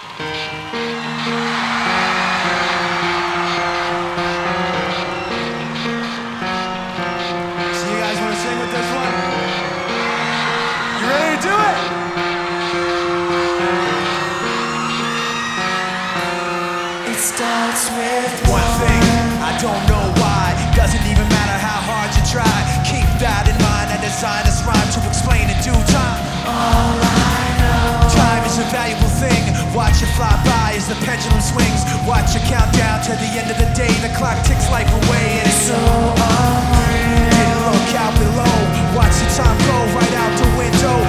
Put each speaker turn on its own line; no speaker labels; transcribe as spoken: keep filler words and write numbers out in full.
you guys want to sing with this one? You ready to do it?
It starts with
One thing, I don't know why. Doesn't even matter how hard you try. Keep that in mind and design this rhyme to explain in due time.
all I know.
Time is a valuable thing. Watch it fly by as the pendulum swings. Watch it count down to the end of the day. The clock ticks life away and it's
So unreal.
didn't look out below. Watch the time go right out the window.